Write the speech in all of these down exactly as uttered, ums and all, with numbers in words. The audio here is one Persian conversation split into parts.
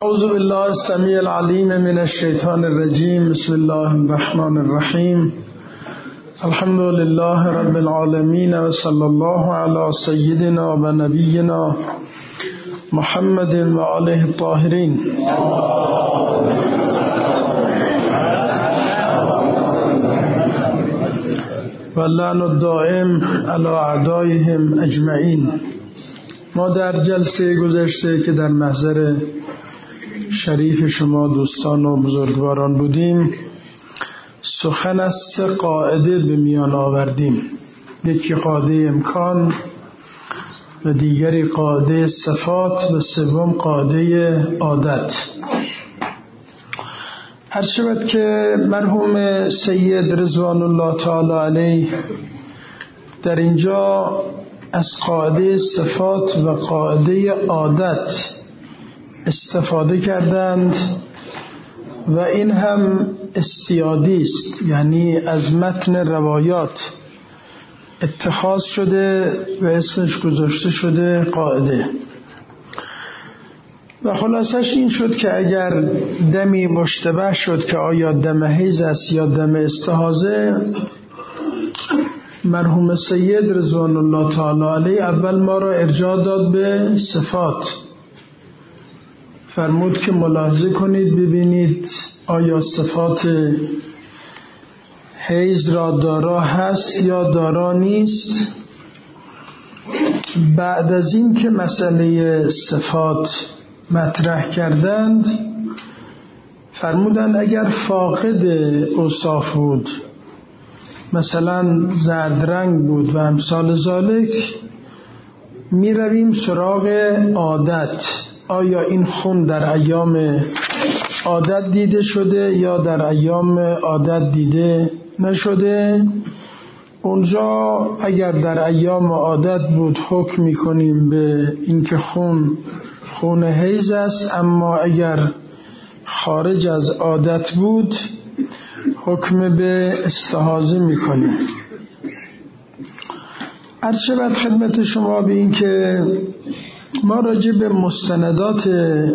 اعوذ بالله السمیع العلیم من الشیطان الرجیم. بسم الله الرحمن الرحیم. الحمد لله رب العالمین و صلی الله علی سیدنا و نبینا محمد و آله الطاهرین. و اللعن الدائم علی اعدائهم اجمعین. ما در جلسه گذشته که در محضر شریف شما دوستان و بزرگواران بودیم، سخن از سه قاعده به میان آوردیم. یکی قاعده امکان و دیگری قاعده صفات و سوم قاعده عادت. عرض شود که مرحوم سید رضوان الله تعالی علیه در اینجا از قاعده صفات و قاعده عادت استفاده کردند و این هم استیادی است، یعنی از متن روایات اتخاذ شده و اسمش گذاشته شده قاعده. و خلاصش این شد که اگر دمی مشتبه شد که آیا دم حیض است یا دم استحاضه، مرحوم سید رضوان الله تعالی علیه اول ما را ارجاع داد به صفات. فرمود که ملاحظه کنید ببینید آیا صفات حیض را دارا هست یا دارا نیست. بعد از این که مسئله صفات مطرح کردند، فرمودند اگر فاقد اوصاف بود، مثلا زرد رنگ بود و امثال ذالک، می رویم سراغ عادت. آیا این خون در ایام عادت دیده شده یا در ایام عادت دیده نشده؟ اونجا اگر در ایام عادت بود حکم میکنیم به اینکه خون خون حیض است، اما اگر خارج از عادت بود حکم به استحاضه میکنیم. عرض شود خدمت شما به این که ما راجع به مستندات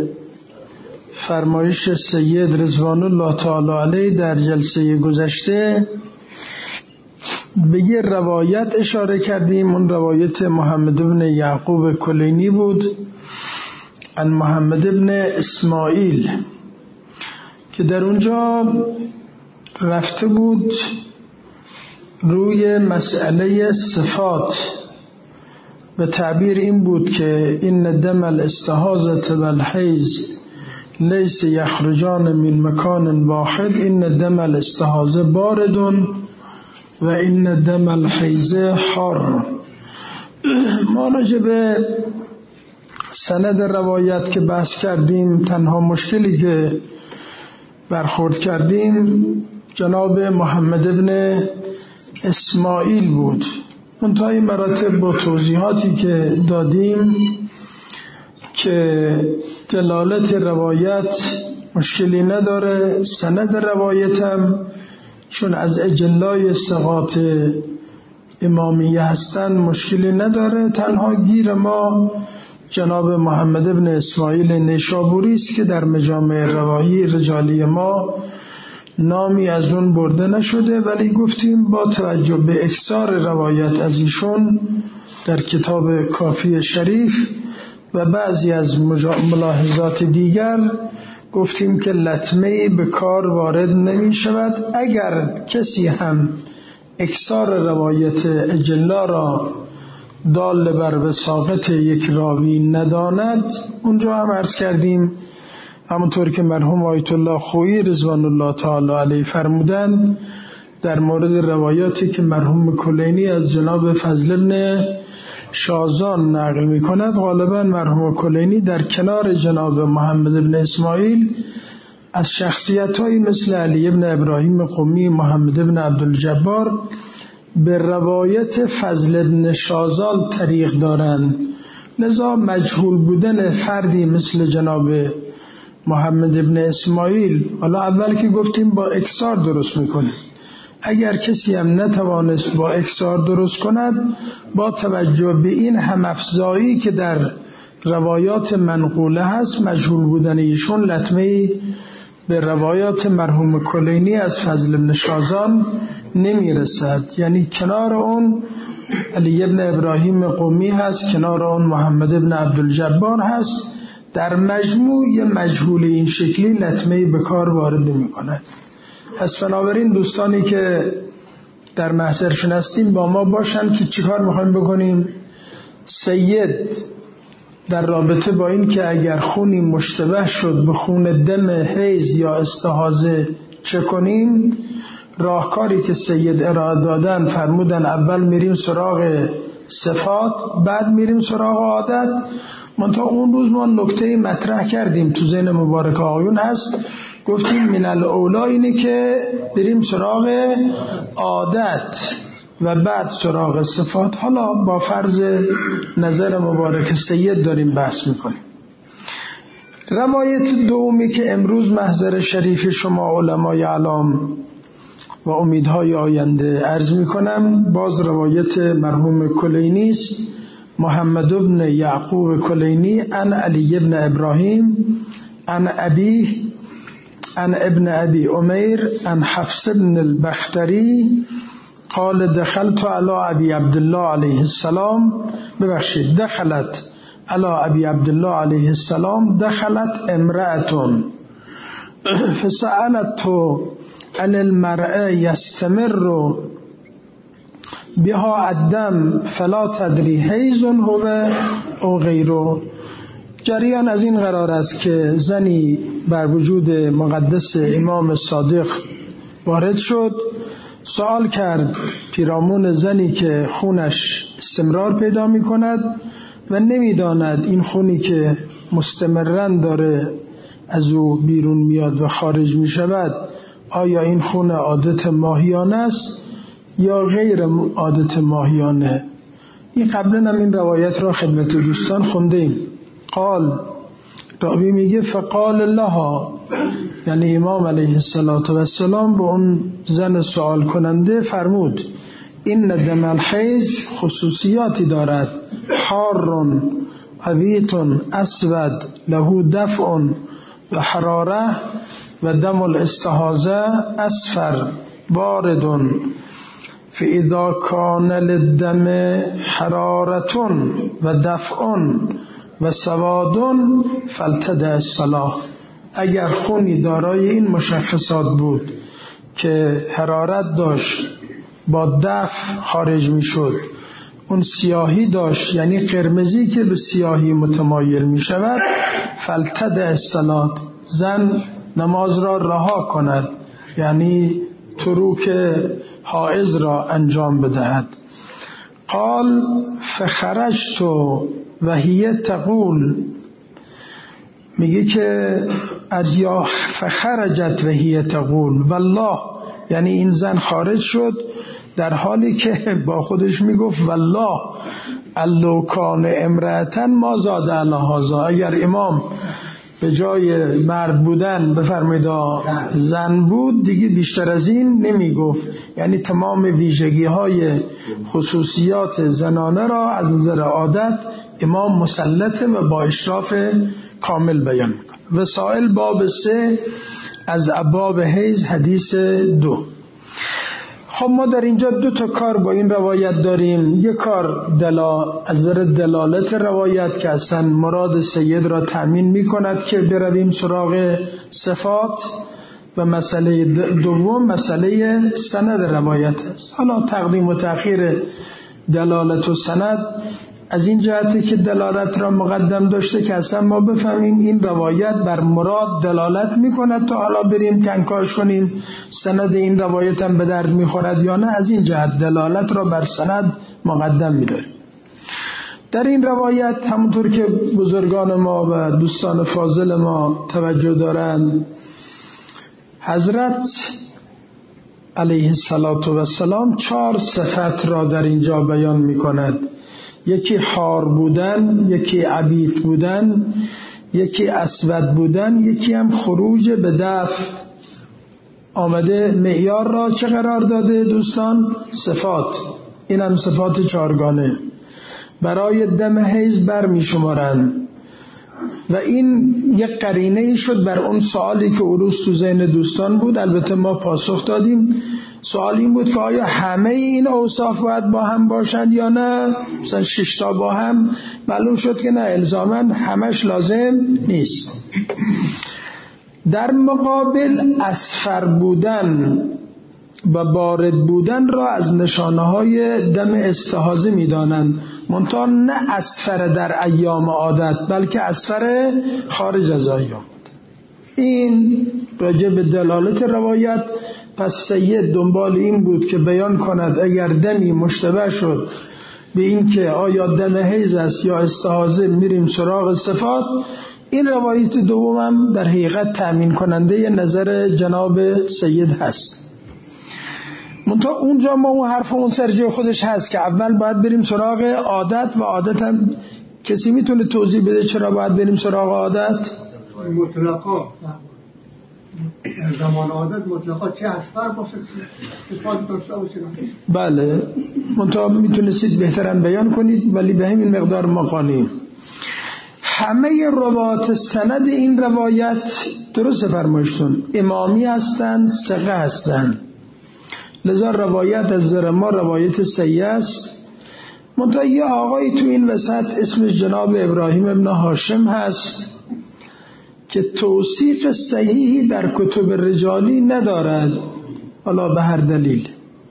فرمایش سید رضوان الله تعالی علیه در جلسه گذشته به یه روایت اشاره کردیم. اون روایت محمد بن یعقوب کلینی بود عن محمد بن اسماعیل که در اونجا رفته بود روی مسئله صفات و تعبیر این بود که این دم الاستحاضة و الحیض لیس یخرجان من مکان واحد، این دم الاستحاضة بارد و این دم الحیض حار. ما راجع به سند روایت که بحث کردیم، تنها مشکلی که برخورد کردیم جناب محمد بن اسماعیل بود. منتهای مراتب با توضیحاتی که دادیم که دلالت روایت مشکلی نداره، سند روایتم چون از اجلای ثقات امامیه هستن مشکلی نداره. تنها گیر ما جناب محمد بن اسماعیل نیشابوری است که در مجامع روایی رجالی ما نامی از اون برده نشده، ولی گفتیم با توجه به اکثار روایت از ایشون در کتاب کافی شریف و بعضی از ملاحظات دیگر گفتیم که لطمه‌ای به کار وارد نمی شود. اگر کسی هم اکثار روایت اجلا را دال بر وثاقت یک راوی نداند، اونجا هم عرض کردیم همونطور که مرحوم آیت الله خویی رضوان الله تعالی علیه فرمودند در مورد روایاتی که مرحوم کلینی از جناب فضل بن شازان نقل می کند، غالبا مرحوم کلینی در کنار جناب محمد بن اسماعیل از شخصیت‌هایی مثل علی بن ابراهیم قمی، محمد بن عبدالجبار به روایت فضل بن شازان طریق دارند. لذا مجهول بودن فردی مثل جناب محمد بن اسماعیل، حالا اول که گفتیم با اکثار درست میکنه، اگر کسی هم نتوانست با اکثار درست کند، با توجه به این هم افزایی که در روایات منقوله هست، مجهول بودن ایشون لطمه به روایات مرحوم کلینی از فضل بن شازان نمیرسد. یعنی کنار اون علی ابن ابراهیم قمی هست، کنار اون محمد ابن عبدالجبار هست، در مجموع یه مجهول این شکلی لطمه به کار وارد نمی کند. پس بنابراین دوستانی که در محضرشون هستیم با ما باشن که چیکار میخوایم بکنیم. سید در رابطه با این که اگر خونی مشتبه شد به خون دم حیض یا استحاضه چه کنیم، راهکاری که سید ارائه دادن فرمودن اول میریم سراغ صفات، بعد میریم سراغ عادت. منتها اون روز ما نکته مطرح کردیم تو ذهن مبارک آقایون هست، گفتیم من الاولا اینه که بریم سراغ عادت و بعد سراغ صفات. حالا با فرض نظر مبارک سید داریم بحث میکنیم. روایت دومی که امروز محضر شریف شما علمای اعلام و امیدهای آینده عرض میکنم، باز روایت مرحوم کلینی است، محمد ابن یعقوب کلینی عن علی ابن ابراهیم عن ابیه عن ابن ابی عمیر عن حفص بن البختری قال دخلت على ابي عبد الله علیه السلام ببخشید دخلت على ابي عبد الله علیه السلام دخلت امرأة فسألت عن المرأة يستمر بها الدم فلا تدري حیض هو او غیره. جریان از این قرار است که زنی بر وجود مقدس امام صادق وارد شد، سوال کرد پیرامون زنی که خونش استمرار پیدا می کند و نمی داند این خونی که مستمرن داره از او بیرون میاد و خارج می شود آیا این خون عادت ماهیانه است یا غیر عادت ماهیانه. این قبلا هم این روایت را خدمت دوستان خوندیم. قال راوی میگه فقال لها، یعنی امام علیه السلام به اون زن سوال کننده فرمود این دم الحیض خصوصیاتی دارد، حار عویت اسود له دفع و حراره و دم الاستحاضه اصفر بارد فاذا کان للدم حرارة و دفع و سواد فلتدع الصلاة. اگر خونی دارای این مشخصات بود که حرارت داشت با دفع خارج می شد، اون سیاهی داشت یعنی قرمزی که به سیاهی متمایل می شود، فلتدع الصلاة، زن نماز را رها کند، یعنی تروک حائض را انجام بدهد. قال فخرجت و هی تقول، میگه که از یا فخرجت و هی تقول والله، یعنی این زن خارج شد در حالی که با خودش میگفت والله لو کان امرأة ما زاد علی هذا، اگر امام به جای مرد بودن بفرمایید زن بود دیگه بیشتر از این نمی گفت. یعنی تمام ویژگی های خصوصیات زنانه را از نظر عادت امام مسلطه و با اشراف کامل بیان میکنه. وسائل باب سه از ابواب حیض حدیث دو. خب ما در اینجا دو تا کار با این روایت داریم. یک کار دلا از نظر دلالت روایت که اصلا مراد سید را تأمین می کند که برویم سراغ صفات، و مسئله دوم مسئله سند روایت است. حالا تقدیم و تأخیر دلالت و سند از این جهتی که دلالت را مقدم داشته که اصلا ما بفهمیم این روایت بر مراد دلالت می کند تا حالا بریم کنکاش کنیم سند این روایت هم به درد می خورد یا نه. از این جهت دلالت را بر سند مقدم می داریم. در این روایت همونطور که بزرگان ما و دوستان فاضل ما توجه دارند، حضرت علیه السلام چهار صفت را در اینجا بیان می کند. یکی حار بودن، یکی عبیط بودن، یکی اسود بودن، یکی هم خروج به دفع. آمده معیار را چه قرار داده دوستان؟ صفات. این هم صفات چارگانه برای دم حیض بر می شمارند. و این یک قرینه شد بر اون سوالی که اون روز تو ذهن دوستان بود. البته ما پاسخ دادیم. سوال این بود که آیا همه این اوصاف باید با هم باشند یا نه، مثلا شش تا با هم. معلوم شد که نه، الزاماً همش لازم نیست. در مقابل اصفر بودن و بارد بودن را از نشانه های دم استحاضه می دانند، منتها نه اصفر در ایام عادت بلکه اصفر خارج از ایام. این راجع به دلالت روایت. پس سید دنبال این بود که بیان کند اگر دمی مشتبه شد به این که آیا دم حیض است یا استحاضه، میریم سراغ صفات. این روایت دومم در حقیقت تأمین کننده نظر جناب سید هست. منتها اونجا ما اون حرف اون سرجه خودش هست که اول باید بریم سراغ عادت. و عادت هم کسی میتونه توضیح بده چرا باید بریم سراغ عادت؟ مطلقا زمان عادت مطلقا چه اصفر باشه صفات داشته باشه. بله، منتها میتونستید بهترن بیان کنید، ولی به همین مقدار ما قانعیم. همه روات سند این روایت درست فرمایشتون امامی هستند، ثقه هستند. لذا روایت از نظر ما روایت صحیح است. منتها یه آقایی تو این وسط اسمش جناب ابراهیم ابن هاشم هست که توثیق صحیحی در کتب رجالی ندارد، حالا به هر دلیل.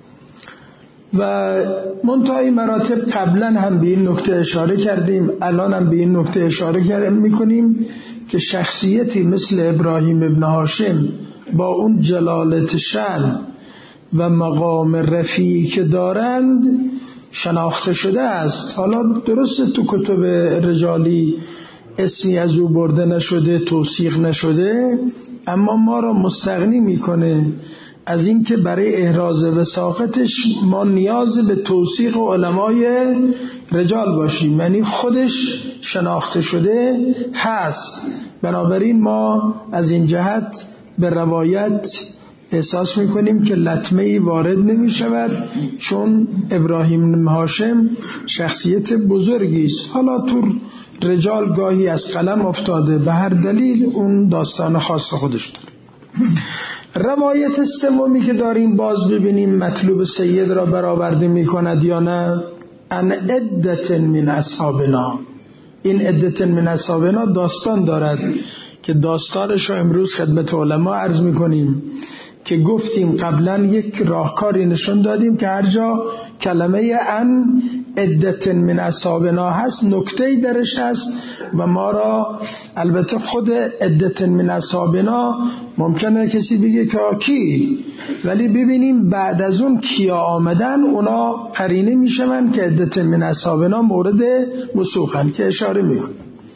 و منتهای مراتب قبلا هم به این نکته اشاره کردیم، الان هم به این نکته اشاره میکنیم که شخصیتی مثل ابراهیم ابن هاشم با اون جلالت شأن و مقام رفیعی که دارند شناخته شده است. حالا درست تو کتب رجالی اسمی از او برده نشده، توثیق نشده، اما ما را مستغنی میکنه از این که برای احراز وثاقتش ما نیاز به توثیق علمای رجال باشیم، یعنی خودش شناخته شده هست. بنابراین ما از این جهت به روایت احساس میکنیم که لطمه‌ای وارد نمی شود، چون ابراهیم هاشم شخصیت بزرگی است. حالا تو رجال گاهی از قلم افتاده، به هر دلیل اون داستان خاص خودش داره. روایت سومی که داریم باز ببینیم مطلوب سید را برآورده میکند یا نه. ان عدت من اصحابنا. این عدت من اصحابنا داستان دارد که داستانش را امروز خدمت علما عرض میکنیم که گفتیم قبلا یک راهکاری نشون دادیم که هر جا کلمه ان عدت من اصحابنا هست نکته‌ای درش هست و ما را، البته خود عدت من اصحابنا ممکنه کسی بگه که کی، ولی ببینیم بعد از اون کیا آمدن اونا قرینه میشون که عدت من اصحابنا مورد وثوقن که اشاره میکن.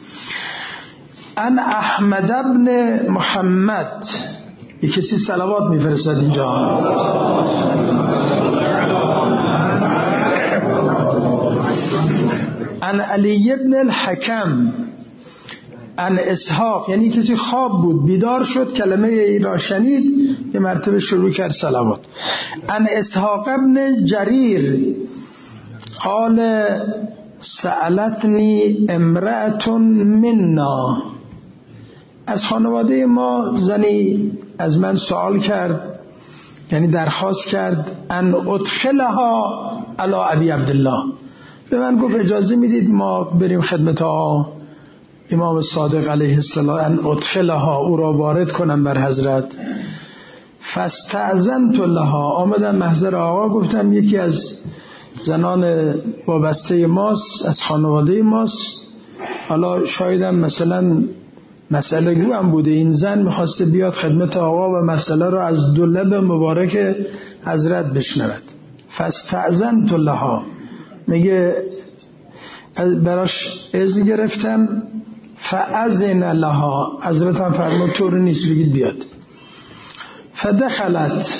ان احمد ابن محمد، یک کسی صلوات میفرستد اینجا. ان علی ابن الحکم ان اسحاق، یعنی کسی خواب بود بیدار شد کلمه ای را شنید یه مرتبه شروع کرد صلوات. ان اسحاق ابن جریر قال سألتنی امرأة منا، از خانواده ما زنی از من سوال کرد، یعنی درخواست کرد ان ادخلها علی ابی عبدالله، به من گفت اجازه میدید ما بریم خدمت آقا امام صادق علیه السلام، ان ادخلها، او را وارد کنم بر حضرت. فاستأذنت لها، آمدم محضر آقا، گفتم یکی از زنان وابسته ماست، از خانواده ماست، حالا شایدم مثلا مسئله گو هم بوده، این زن میخواسته بیاد خدمت آقا و مسئله را از دو لب مبارک حضرت بشنود. فاستأذنت لها، میگه براش اذن گرفتم. فاذن لها، حضرت هم فرمود طور نیست بگید بیاد. فدخلت،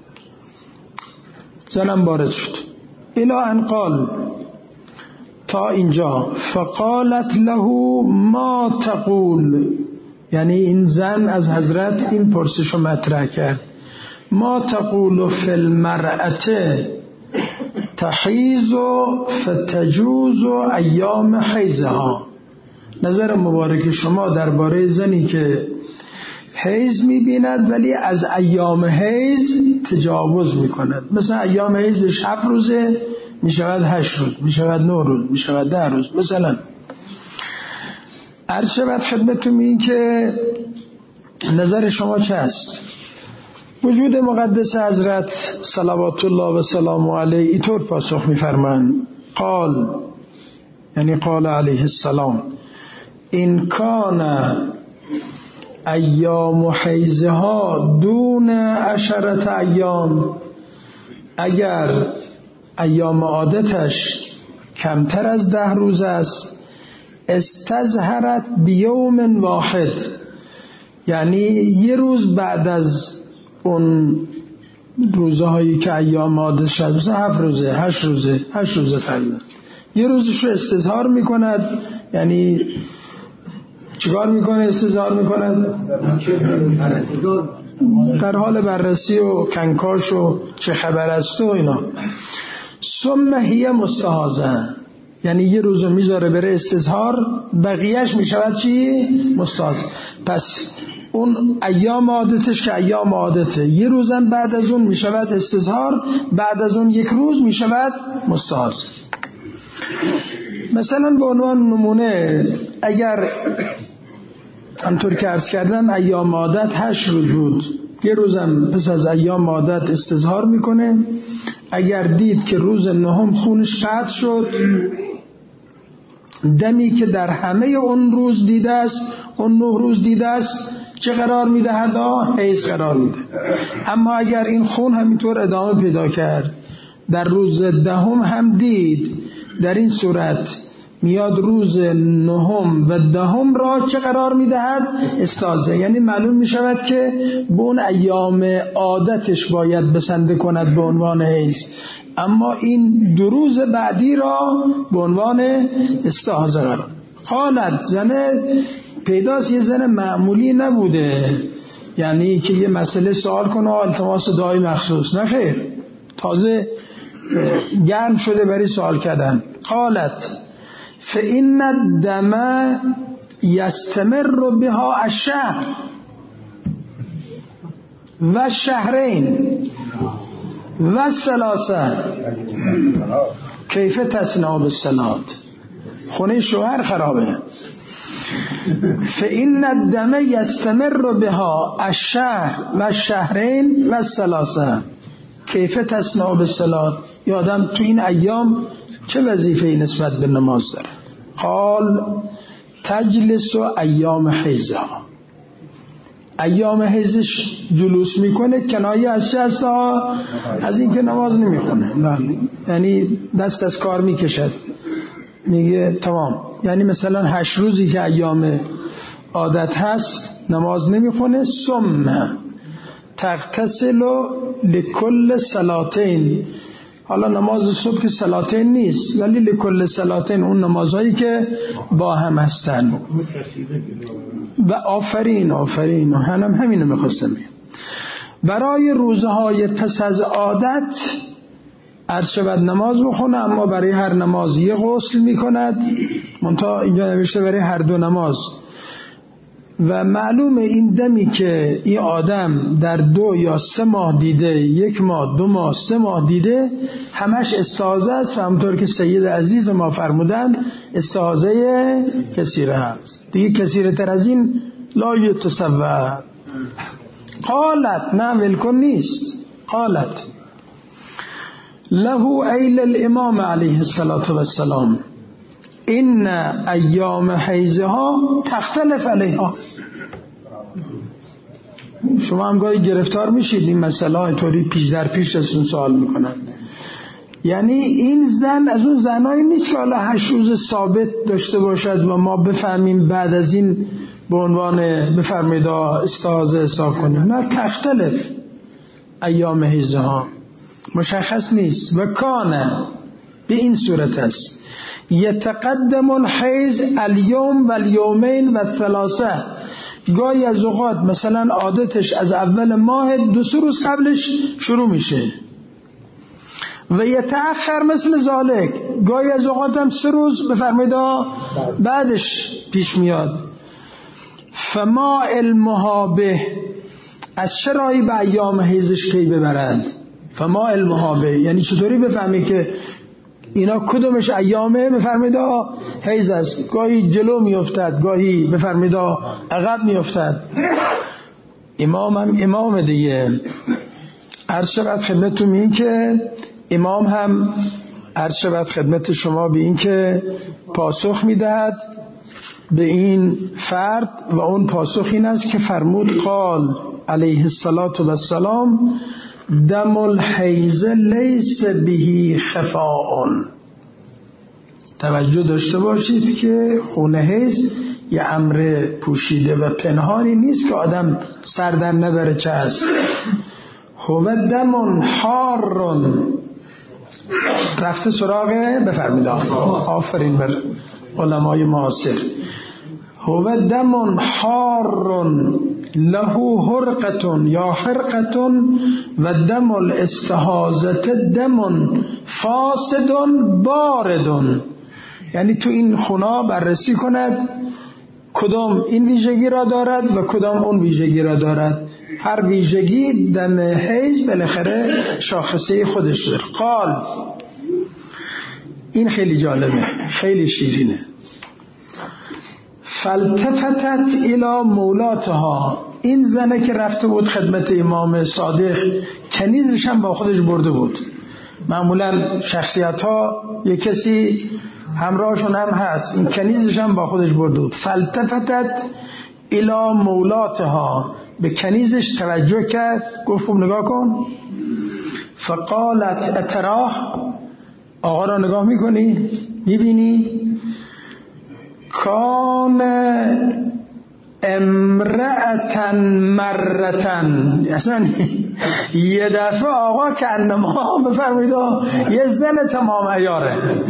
زنم وارد شد. الی ان قال، تا اینجا. فقالت له ما تقول، یعنی این زن از حضرت این پرسش رو مطرح کرد. ما تقول فی المرأة تحیض فتجوز ایام حیضها، نظر مبارک شما درباره زنی که حیض می‌بیند ولی از ایام حیض تجاوز می‌کند، مثلا ایام حیضش هفت روزه می‌شود هشت روز، می‌شود نه روز، می‌شود ده روز مثلا. عرض شود خدمتتون این که نظر شما چه است؟ وجود مقدس حضرت صلوات الله و سلام علیه اینطور پاسخ می‌فرمایند قال، یعنی قال علیه السلام این کان ایام حیضها دون عشرت ایام، اگر ایام عادتش کمتر از ده روز است استظهرت بیوم واحد، یعنی یه روز بعد از اون روزهایی که ایام عادت شد، مثلا هفت روزه هشت روزه هشت روزه تقریبا یه روزش رو استظهار میکند. یعنی چیکار میکنه؟ استظهار میکند در حال بررسی و کنکاش و چه خبر است و اینا. ثم هی مستحاضه، یعنی یه روزو میذاره بره استظهار، بقیهش میشود چی؟ مستحاضه. پس اون ایام عادتش که ایام عادته، یه روزم بعد از اون میشود استظهار، بعد از اون یک روز میشود مستحاضه. مثلا به عنوان نمونه اگر همطور که عرض کردم ایام عادت هشت روز بود، یه روزم پس از ایام عادت استظهار میکنه، اگر دید که روز نهم خونش قطع شد، دمی که در همه اون روز دیده است، اون نه روز دیده است، چه قرار میدهد؟ حیض قرار میده. اما اگر این خون همینطور ادامه پیدا کرد، در روز دهم هم دید، در این صورت میاد روز نهم و دهم را چه قرار میدهد؟ استاذه. یعنی معلوم میشود که به اون ایام عادتش باید بسنده کند به عنوان حیض، اما این دو روز بعدی را به عنوان استاذه قرار. قالت، زنه پیداست یه زن معمولی نبوده، یعنی که یه مسئله سوال کنه التماس دعای مخصوص، نه خیر، تازه گرم شده برای سوال کردن. قالت فإن الدم يستمر بها الشهر و الشهرين و الثلاثه کیف تصنع بالصلاة. خونه شوهر خرابه. فإن الدم يستمر بها الشهر و الشهرين و الثلاثه کیف تصنع بالصلاة. یادم تو این ایام چه وظیفه‌ای نسبت به نماز داره؟ قال تجلس ایام حیضها، ایام حیضش جلوس میکنه، کنایه از چه هست؟ از این که نماز نمیخونه، یعنی دست از کار میکشد، میگه تمام. یعنی مثلا هشت روزی که ایام عادت هست نماز نمیخونه. ثم تغتسل لکل صلاتین، حالا نماز صبح که صلاتین نیست، ولی لکل صلاتین اون نمازهایی که با هم هستن. و آفرین آفرین هم همینو میخواستم بگم، برای روزهای پس از عادت عرض شود نماز بخونه، اما برای هر نماز یه غسل میکند، منتها اینجا نوشته برای هر دو نماز. و معلومه این دمی که این آدم در دو یا سه ماه دیده، یک ماه، دو ماه، سه ماه دیده، همش استحاضه است. و همطور که سید عزیز ما فرمودن استحاضه کثیره هست، دیگه کثیره تر از این لا یتصور. قالت، نه ولکن نیست، قالت له ایل الامام علیه الصلاة والسلام این ایام حیضها تختلف علیها. شما هم گاهی گرفتار میشید این مسئله اینطوری پیش در پیش ازتون سوال میکنن. یعنی این زن از اون زنایی نیست که حالا هشت روز ثابت داشته باشد و ما بفهمیم بعد از این به عنوان بفرمایید استحاضه حساب کنیم. نه، تختلف ایام حیضها، مشخص نیست. و کانه به این صورت است یتقدم الحیض الیوم و الیومین و الثلاثه. گاهی از اوقات مثلا عادتش از اول ماه دو سه روز قبلش شروع میشه. و یتأخر مثل ذالک، گاهی از اوقات هم سه روز بفرمایید بعدش پیش میاد. فما علمها به، از چه راهی به ایام حیضش پی ببرند؟ فما علمها به یعنی چطوری بفهمی که اینا کدومش ایامه؟ بفرمایید حیض است. گاهی جلو میافتد، گاهی بفرمایید عقب میافتد. امام هم امام دیگه. عرض شود خدمتتون این که امام هم عرض شود خدمت شما به این که پاسخ میدهد به این فرد و اون پاسخ این است که فرمود قال علیه الصلاة و السلام دم الحیض لیس به خفاء. توجه داشته باشید که خون حیض یه امر پوشیده و پنهانی نیست که آدم سر در نبره چه است. هو دم حار، رفته سراغه بفرمید آفرین بر علمای معاصر. هو دم حار له حرقة یا حرقة و دم الاستحاضة دم فاسد بارد. یعنی تو این خونا بررسی کند کدام این ویژگی را دارد و کدام اون ویژگی را دارد. هر ویژگی دم حیض بالاخره شاخصه خودش داره. قال، این خیلی جالبه، خیلی شیرینه. فالتفتت الى مولاتها، این زنه که رفته بود خدمت امام صادق کنیزش هم با خودش برده بود. معمولا شخصیت ها یک کسی همراهشون هم هست، این کنیزش هم با خودش برده بود. فالتفتت الى مولاتها، به کنیزش توجه کرد، گفت نگاه کن. فقالت اتراه، آقا را نگاه میکنی؟ میبینی؟ کان امرأتن مرتن، اصلا یه دفعه آقا که انما بفرمایید یه زن تمام عیاره.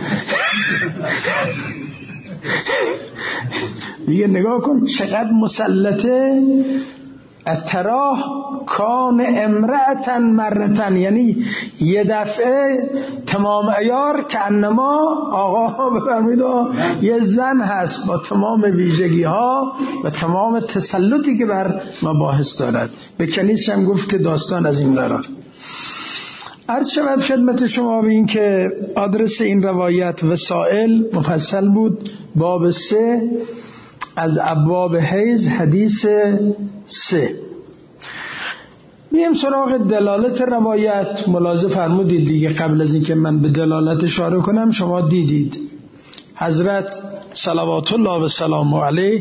میگه نگاه کن چقدر مسلطه. اتراه کان امرأتن مرتن، یعنی یه دفعه تمام عیار که انما آقا بفرمایید یه زن هست با تمام ویژگی ها و تمام تسلطی که بر مباحث دارد. به کنیزش هم گفت که داستان از این قرار. عرض شود خدمت شما به این که آدرس این روایت وسائل مفصل بود، باب سه از ابواب حیض، حدیث سه. میم سراغ دلالت روایت. ملاحظه فرمودید دیگه قبل از اینکه من به دلالت اشاره کنم شما دیدید حضرت صلوات الله و سلام علیه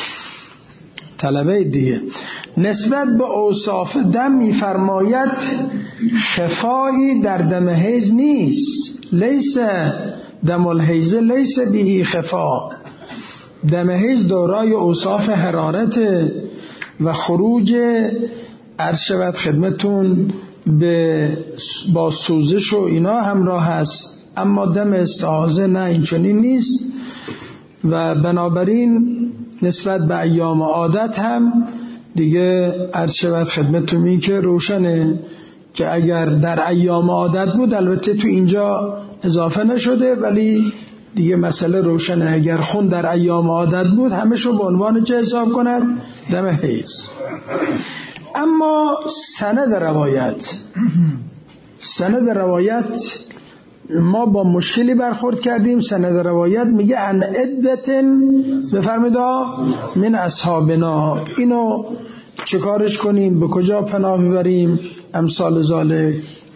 طلبه دیگه نسبت به اوصاف دم میفرماید خفایی در دم حیض نیست. لیس دم الحیض لیس به خفا. دم حیض دارای اوصاف حرارت و خروج عرض شود خدمتون به با سوزش و اینا همراه هست، اما دم استحاضه نه، این چنین نیست. و بنابراین نسبت به ایام عادت هم دیگه عرض شود خدمتون این که روشنه که اگر در ایام عادت بود، البته تو اینجا اضافه نشده ولی دیگه مسئله روشنه، اگر خون در ایام عادت بود همشو به عنوان چه حساب کند؟ دم حیض. اما سند روایت سند روایت ما با مشکلی برخورد کردیم. سند روایت میگه ان عدتن بفرمید من اصحابنا. اینو چه کارش کنیم؟ به کجا پناه ببریم؟ امثال ذالک.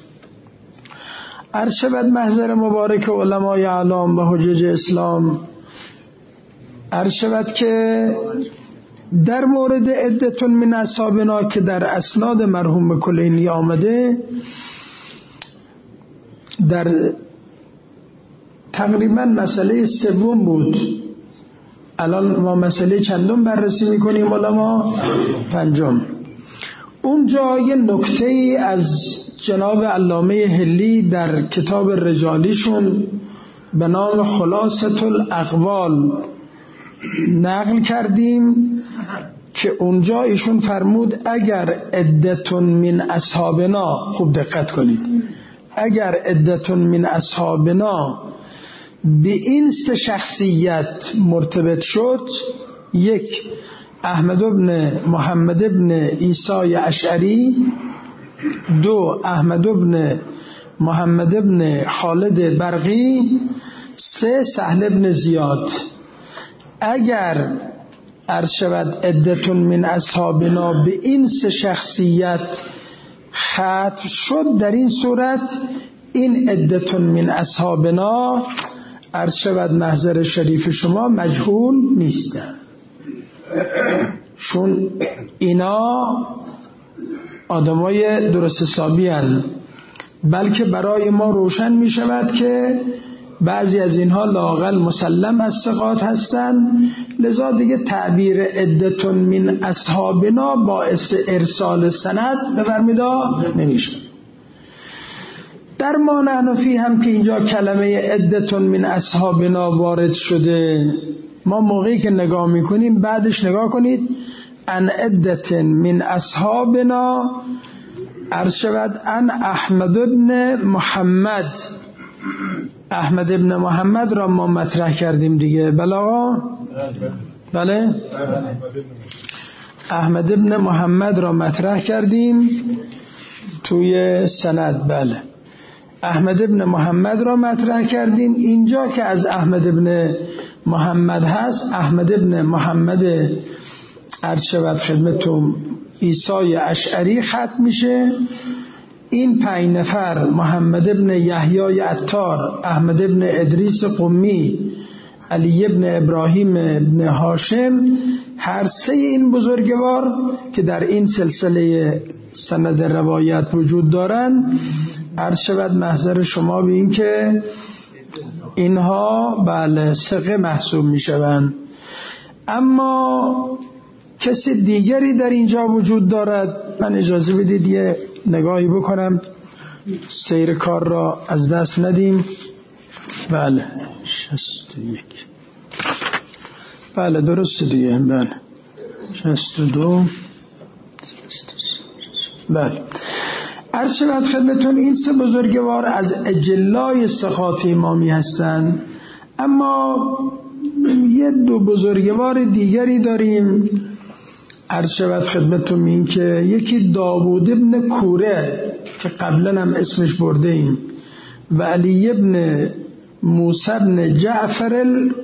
عرض شود محضر مبارک علمای اعلام و حجج اسلام، عرض شود که در مورد عدتون من اصحابنا که در اسناد مرحوم کلینی آمده، در تقریبا مسئله سوم بود. الان ما مسئله چندم بررسی میکنیم علما؟ پنجم. اونجا یه نکته ای از جناب علامه هلی در کتاب رجالیشون به نام خلاصة الاقوال نقل کردیم که اونجا ایشون فرمود اگر عدتون من اصحابنا، خوب دقت کنید، اگر عدتون من اصحابنا به این سه شخصیت مرتبط شد. یک، احمد ابن محمد ابن عیسی اشعری. دو، احمد ابن محمد ابن خالد برقی. سه، سهل ابن زیاد. اگر عرض شود عدتون من اصحابنا به این سه شخصیت ختم شد، در این صورت این عدتون من اصحابنا عرض شود محضر شریف شما مجهول نیستن، چون اینا آدمای درست حسابی هستند. بلکه برای ما روشن می شود که بعضی از اینها لااقل مسلم از ثقات هستند، لذا دیگه تعبیر عدتون من اصحابنا باعث ارسال سند بفرمیدا نمیشه. در ما نحنفی هم که اینجا کلمه عدتون من اصحابنا وارد شده، ما موقعی که نگاه میکنیم بعدش نگاه کنید ان عدتن من اصحابنا عرض شود ان احمد ابن محمد. احمد ابن محمد را ما مطرح کردیم دیگه، بله آقا؟ بله؟ احمد ابن محمد را مطرح کردیم توی سند. بله، احمد ابن محمد را مطرح کردیم. اینجا که از احمد ابن محمد هست، احمد ابن محمد عرض شود خدمتون عیسی اشعری ختم میشه. این پنج نفر محمد ابن یحیی عطار، احمد ابن ادریس قمی، علی ابن ابراهیم ابن هاشم، هر سه این بزرگوار که در این سلسله سند روایت وجود دارن، عرض شود محضر شما به این که اینها بله ثقه محسوب می شوند. اما کسی دیگری در اینجا وجود دارد؟ من اجازه بدید یه نگاهی بکنم، سیر کار را از دست ندیم. بله شصت و یک، بله درست دیگه، بله شصت و دو، بله. عرض شود خدمتون این سه بزرگوار از اجلای ثقات امامی هستند. اما یه دو بزرگوار دیگری داریم، عرض شود خدمتون این که یکی داوود ابن کوره که قبلا هم اسمش برده ایم و علی ابن موسی ابن جعفر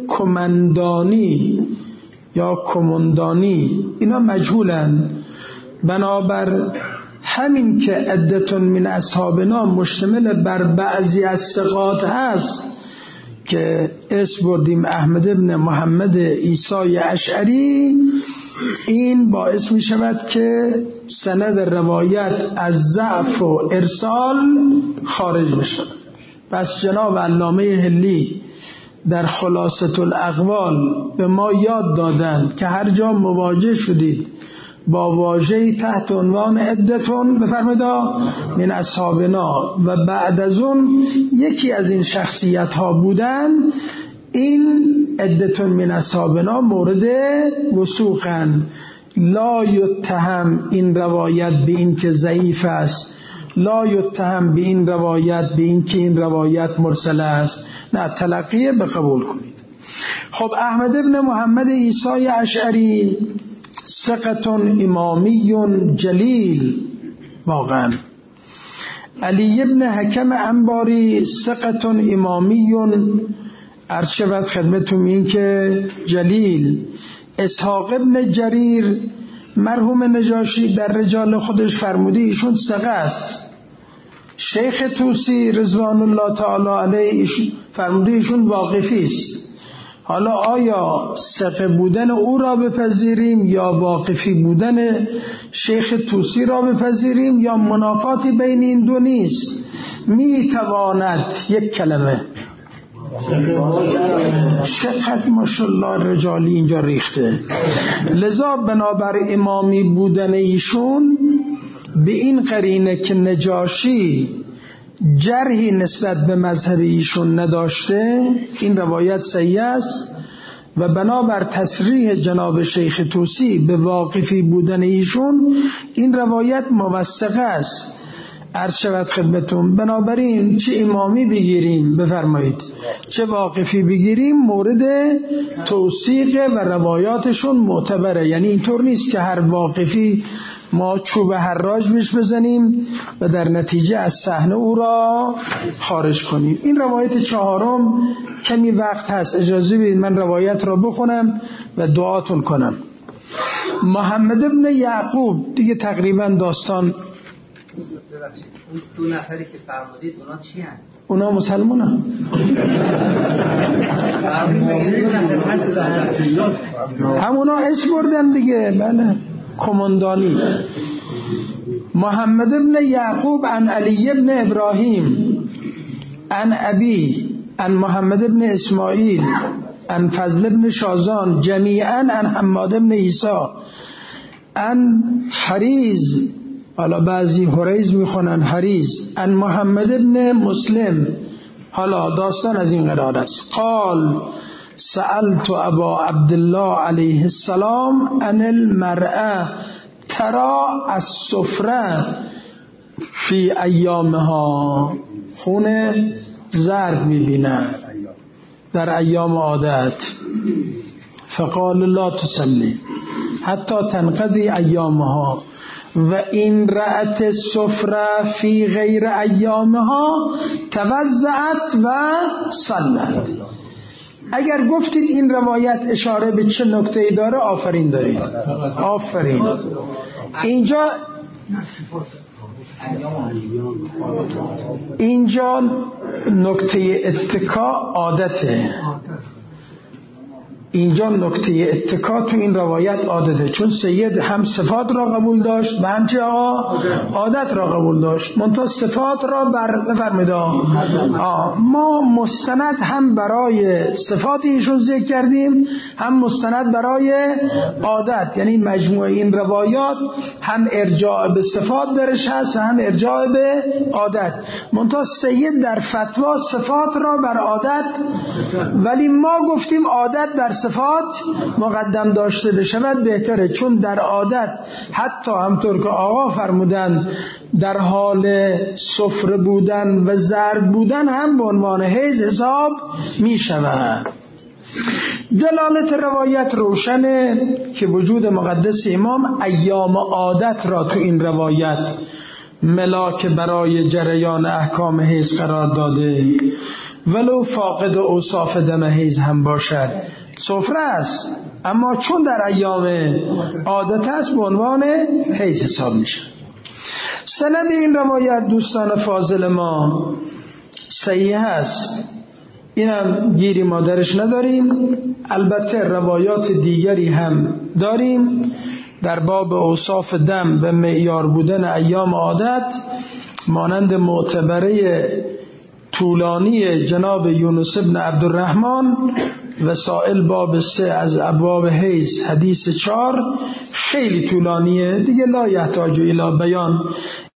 الکمندانی یا کمندانی، اینا مجهولن. بنابر همین که عدتون من اصحابنا مشتمل بر بعضی از ثقات هست که اسم بردیم احمد ابن محمد عیسی اشعری، این باعث می شود که سند روایت از ضعف و ارسال خارج بشه. پس جناب علامه حلی در خلاصة الاقوال به ما یاد دادند که هر جا مواجه شدید با واژه‌ای تحت عنوان عدتون بفرمایید من اصحابنا و بعد از اون یکی از این شخصیت ها بودن، این عدتون من اصحابنا مورد وثوقن. لا یتهم این روایت به این که ضعیف است، لا یتهم به این روایت به این که این روایت مرسل است، نه، تلقیه به قبول کنید. خب احمد ابن محمد عیسی اشعری ثقتون امامی جلیل واقعا. علی ابن حکم انباری ثقتون امامی عرض شود خدمتون این که جلیل. اسحاق ابن جریر مرحوم نجاشی در رجال خودش فرموده ایشون ثقه است. شیخ طوسی رضوان الله تعالی علیه فرموده ایشون واقفی است. حالا آیا ثقه بودن او را بپذیریم یا واقفی بودن شیخ طوسی را بپذیریم یا منافاتی بین این دو نیست؟ می تواند یک کلمه شقت ماشاءالله رجالی اینجا ریخته. لذا بنابر امامی بودن ایشون به این قرینه که نجاشی جرحی نسبت به مذهب ایشون نداشته، این روایت صحیح است و بنابر تصریح جناب شیخ طوسی به واقفی بودن ایشون این روایت موثقه است. عرض شود خدمتون. بنابراین چه امامی بگیریم بفرمایید چه واقفی بگیریم مورد توثیق و روایاتشون معتبره. یعنی اینطور نیست که هر واقفی ما چوب حراج بهش بزنیم و در نتیجه از صحنه او را خارج کنیم. این روایت چهارم. کمی وقت هست، اجازه بدید من روایت را بخونم و دعاتون کنم. محمد ابن یعقوب، دیگه تقریبا داستان. اون دو نفری که فرمودید اونا چی هستند؟ اونا مسلمان هم همونا اسم بردن دیگه. بله کماندانی. محمد ابن یعقوب عن علی ابن ابراهیم عن ابی عن محمد ابن اسماعیل عن فضل ابن شازان جمیعا عن حماد ابن عیسی عن حریز، حالا بعضی حریز میخونن حریز، عن محمد ابن مسلم. حالا داستان از این قرار است. قال سألت ابا عبدالله علیه السلام عن المرأة ترى السفره فی ایامها، خونه زرد میبینن در ایام عادت. فقال لا تصلی حتی تنقضی ایامها و این رأت السفره فی غیر ایامها توزعت و صلت. اگر گفتید این روایت اشاره به چه نکته‌ای داره آفرین دارید. آفرین. اینجا اینجا نکته اتکا عادته. اینجا نکته اتکا تو این روایت عادته، چون سید هم صفات را قبول داشت و هم چه آقا عادت را قبول داشت. منتها صفات را بر بفرمایید ما مستند هم برای صفات ایشون ذکر کردیم، هم مستند برای عادت. یعنی مجموع این روایات هم ارجاع به صفات درش هست هم ارجاع به عادت. منتها سید در فتوا صفات را بر عادت، ولی ما گفتیم عادت بر صفات مقدم داشته بشود بهتره، چون در عادت حتی همطور که آقا فرمودن در حال سفره بودن و زرد بودن هم به عنوان حیض حساب می شود. دلالت روایت روشنه که وجود مقدس امام ایام عادت را تو این روایت ملاک برای جریان احکام حیض قرار داده، ولو فاقد و اوصاف دم حیض هم باشد. سفره است اما چون در ایام عادت است به عنوان حیض حساب میشه. سند این روایت دوستان فاضل ما صحیح است، اینم گیری ما درش نداریم. البته روایات دیگری هم داریم در باب اوصاف دم و معیار بودن ایام عادت، مانند معتبره طولانی جناب یونس ابن عبدالرحمن وسائل باب سه از ابواب حیض حدیث چار، خیلی طولانیه دیگه، لا یحتاج الی بیان.